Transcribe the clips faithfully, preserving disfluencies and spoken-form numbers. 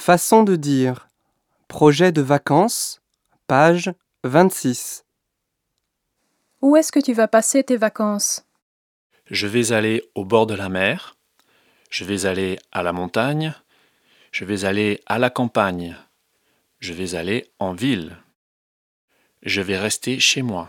Façon de dire. Projet de vacances, page vingt-six. Où est-ce que tu vas passer tes vacances? Je vais aller au bord de la mer, je vais aller à la montagne, je vais aller à la campagne, je vais aller en ville, je vais rester chez moi.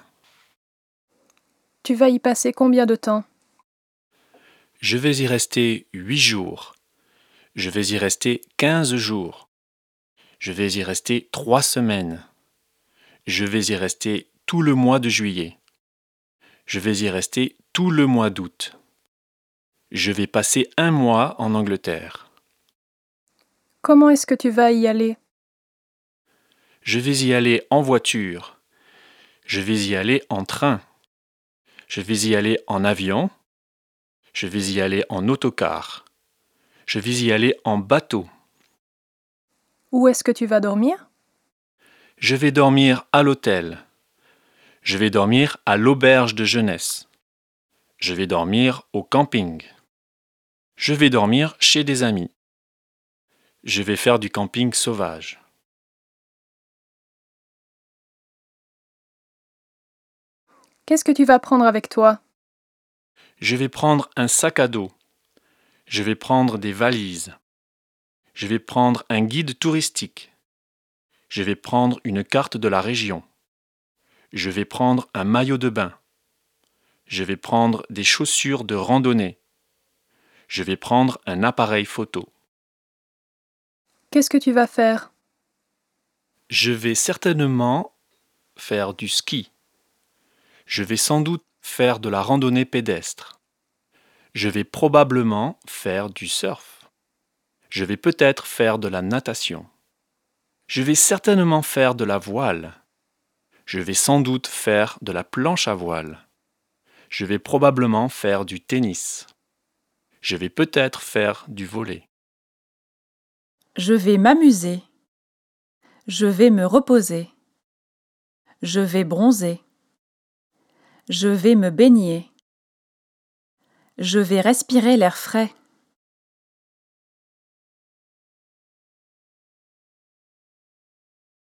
Tu vas y passer combien de temps? Je vais y rester huit jours, je vais y rester quinze jours, je vais y rester trois semaines, je vais y rester tout le mois de juillet, je vais y rester tout le mois d'août. Je vais passer un mois en Angleterre. Comment est-ce que tu vas y aller? Je vais y aller en voiture. Je vais y aller en train. Je vais y aller en avion. Je vais y aller en autocar. Je vais y aller en bateau. Où est-ce que tu vas dormir? Je vais dormir à l'hôtel. Je vais dormir à l'auberge de jeunesse. Je vais dormir au camping. Je vais dormir chez des amis. Je vais faire du camping sauvage. Qu'est-ce que tu vas prendre avec toi? Je vais prendre un sac à dos. Je vais prendre des valises. Je vais prendre un guide touristique. Je vais prendre une carte de la région. Je vais prendre un maillot de bain. Je vais prendre des chaussures de randonnée. Je vais prendre un appareil photo. Qu'est-ce que tu vas faire? Je vais certainement faire du ski. Je vais sans doute faire de la randonnée pédestre. Je vais probablement faire du surf. Je vais peut-être faire de la natation. Je vais certainement faire de la voile. Je vais sans doute faire de la planche à voile. Je vais probablement faire du tennis. Je vais peut-être faire du volley. Je vais m'amuser. Je vais me reposer. Je vais bronzer. Je vais me baigner. Je vais respirer l'air frais.